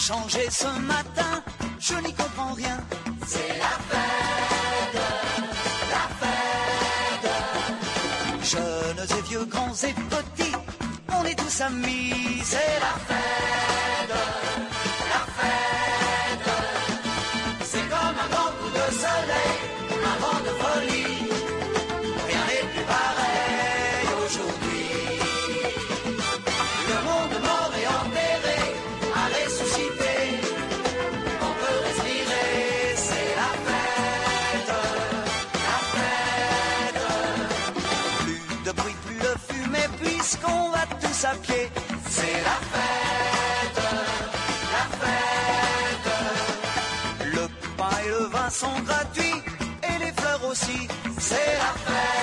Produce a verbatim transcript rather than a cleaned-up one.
changé ce matin, je n'y comprends rien. C'est la fête, la fête. Jeunes et vieux, grands et petits, on est tous amis. C'est la fête, la fête. C'est comme un grand coup de soleil, un vent de folie. Rien n'est plus pareil aujourd'hui. Le monde mort et enterré a ressuscité. On peut respirer, c'est la fête, la fête. Plus de bruit, plus de fumée, puisqu'on va tous à pied. C'est la fête, la fête. Le pain et le vin sont gratuits, et les fleurs aussi. C'est la fête.